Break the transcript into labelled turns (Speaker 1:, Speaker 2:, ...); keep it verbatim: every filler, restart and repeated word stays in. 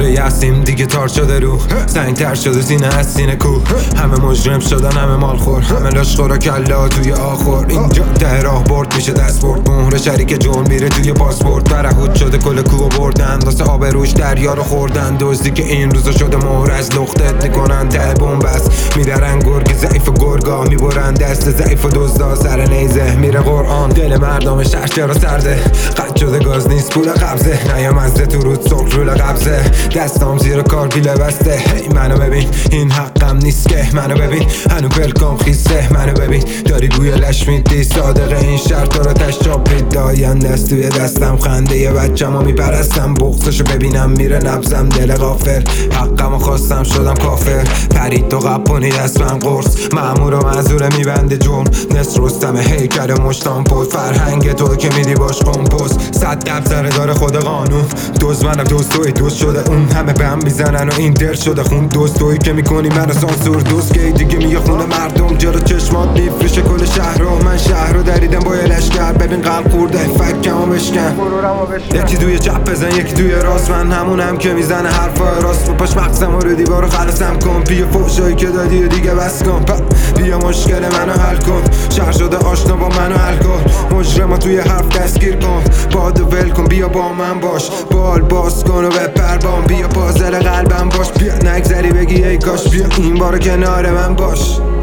Speaker 1: یه هستیم دیگه تار شده رو سنگ تر شده سینه از سینه کو همه مجرم شدن همه مال خور همه لشخور و کلا توی آخر اینجا ده راه برد میشه دست برد مهر شریک جون میره توی پاسپورت برهود شده کل کو بردن واسه آب روش دریا رو خوردن دزدی که این روزا شده مهر از لختت میکنن ته بنبست میدرن گرگ ضعیف گرگا میبرن دست ضعیف و دزدا سر نیزه میره قرآن دل مردم شهر چرا سرده قد شده گاز نیست پول قبضه نیامزده تو رود سرخ رول قبضه دستام زیر کار پیله بسته هی منو ببین این حقم نیست که منو ببین هنو بلکام خیسته منو ببین داری بوی لش میدی صادق این شرط رو تشتاب بیداین دست توی دستم خنده یه بچم و میپرستم بغضشو ببینم میره نبزم دل غافل حقم و خواستم شدم کافر پرید تو قپونی دست من قرص مأمور و معذوره میبنده جون نصر رستم هیکل مشتان پود فرهنگ تو که میدی باش کمپوز صد دفتر داره خود قانون دوز منم دوز توی دوز شده اون همه به هم میزنن و این در شده خون دوز توی که میکنی منو سانسور دوز که دیگه میگه خونه مردم جلو چشمات میفریشه کل شهر رو من شهر رو دریدم با یه لشکر ببین قلب خورده فکم و بشکن یکی توی چپ بزن یکی توی راست من همونم که میزنه حرفای راست پاش مقصم و رو دیوارو خلصم کن بیا فوشایی که دادی و دیگه بس کن بیا مشکل منو حل کن شهر شده آشنا با منو حل کن مجرما توی حرف دستگیر کن بادو ول کن بیا با من باش بال باز کن و بپر بام بیا پازل قلبم باش بیا نگذری بگی ای کاش بیا این بار کنار من باش